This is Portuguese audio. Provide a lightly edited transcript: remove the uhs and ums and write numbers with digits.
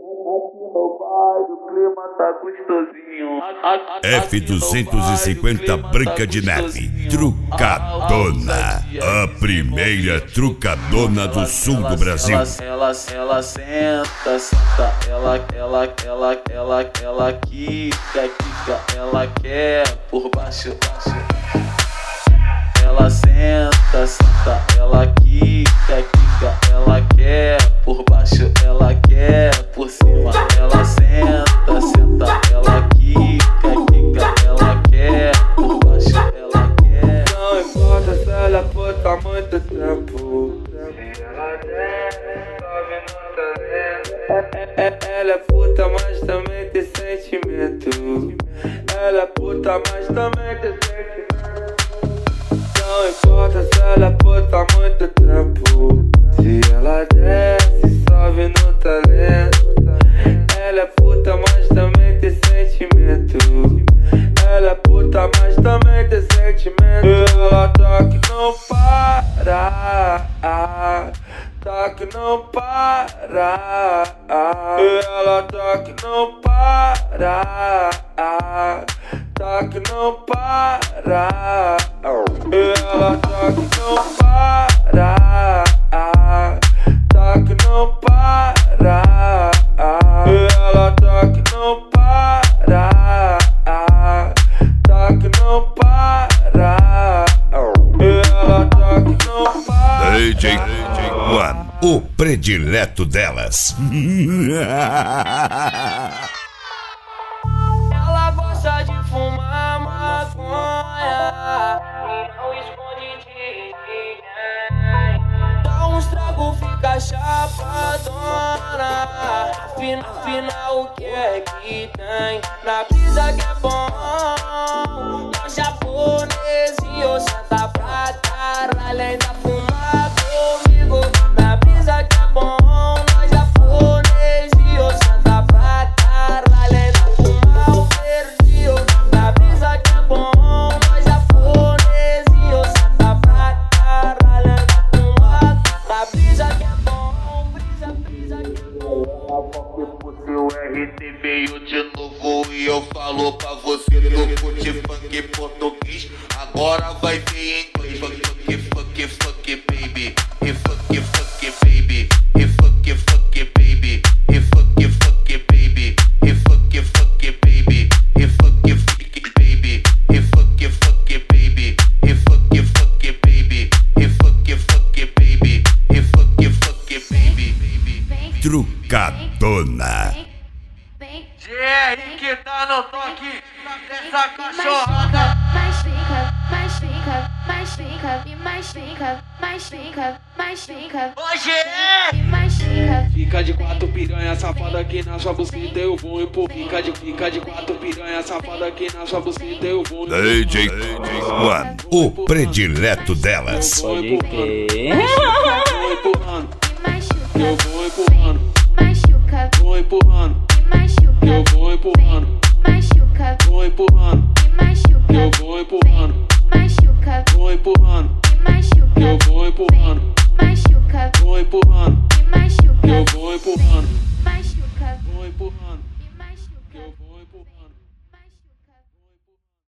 F250 Branca de Neve, trucadona, a primeira trucadona do sul do Brasil. Ela senta, ela quica, ela quer por baixo. Ela senta, ela quica, ela quer por baixo, ela quer por cima. Ela senta, ela quica, ela quer por baixo, ela quer. Não importa se ela é puta há muito tempo, se ela desce, sobe no talento. Ela é puta, mas também tem sentimento. Ela é puta, mas também tem sentimento. Não importa se ela é puta há muito tempo, se ela desce, sobe no talento. Ela é puta, mas também tem sentimento. Ela é puta, mas também tem sentimento. Ela tá que não para, tá que não para. Ela tá que não para, tá que não para. Ela tá que não para, tá que não para. Ela tá que não para, tá que não para. Ela tá que não para. DJ One, o predileto delas. Ela gosta de fumar maconha e não esconde de ninguém. Dá uns trago, fica chapadona. Afinal, o que é que tem? Na brisa que é bom, nós japonês e eu senta pra caralho. Ainda fumar comigo. Na brisa que é bom, nós japonês e eu senta pra caralho. Ainda fumar o verdinho. Na brisa que é bom, nós japonês e eu senta pra caralho. Ainda fumar. Na brisa que é bom, brisa que é bom. O RT veio de novo e eu falo pra você do curte funk português. Agora vai ver em inglês. Fuck baby. E fuck baby. E fuck baby. E fuck baby. E fuck baby. E fuck baby. E fuck baby. E fuck baby. E fuck baby. E fuck baby. Trucadona. GR que tá no toque dessa cachorrada. Mais fica, e mais fica. Ô GR! E mais fica. Fica de quatro piranha safada aqui na sua buceta, eu vou empurrar. Fica de quatro piranha safada aqui na sua buceta, eu vou empurrar. DJ One, o predileto delas. Pode crer. Vou empurrando, E machuca. eu vou empurrando, Machuca. vou empurrando, E machuca. eu vou empurrando, Machuca. vou empurrando, E machuca. eu vou empurrando. Machuca.